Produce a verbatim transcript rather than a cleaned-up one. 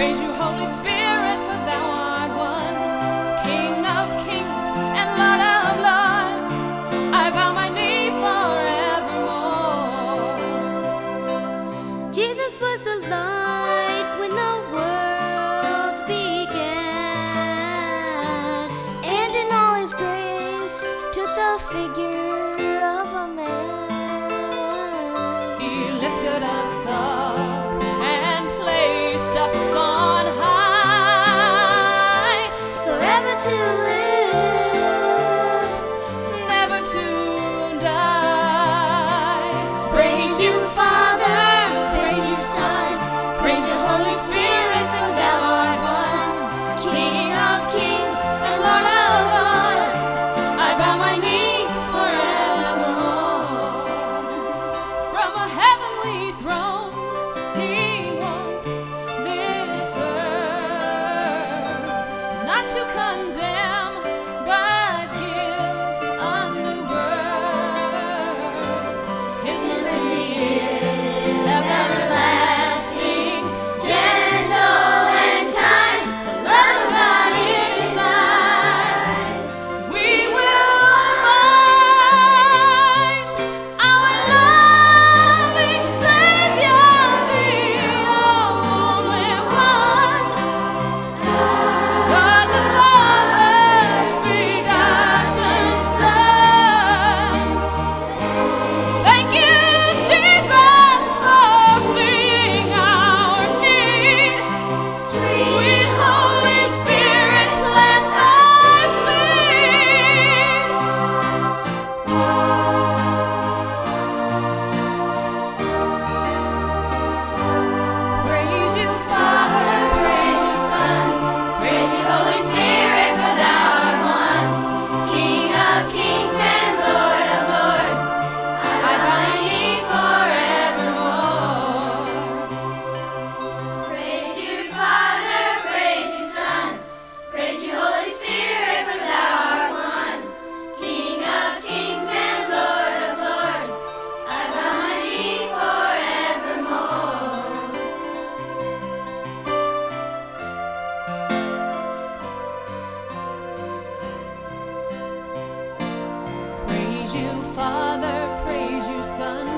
Praise you, Holy Spirit, for thou art one, King of kings and Lord of lords. I bow my knee forevermore. Jesus was the light when the world began, and in all his grace took the figure of a man. He lifted us up and placed us on high, Forever to live, never to die. praise you, Father, praise you, Son, praise you, Holy Spirit, for thou art one, King of kings and Lord of lords. I bow my knee forevermore. From a heavenly throne he walked this earth, not to condemn but give a new birth. His mercy is everlasting, gentle and kind, the love of God in his eyes. We will find our loving Savior, the only one, God the Father's begotten Son. Thank you, Jesus, for seeing our need. Sweet Holy Spirit, plant thy seed. Praise you, Father, praise you, Son, praise you, Holy Spirit, for thou art one, King of kings and Lord of lords. I bow my knee forevermore. Praise you, Father, praise you, Son, praise you, Holy Spirit, for thou art one, King of kings and Lord of lords. I bow my knee forevermore. Praise you, Father, praise you, Son,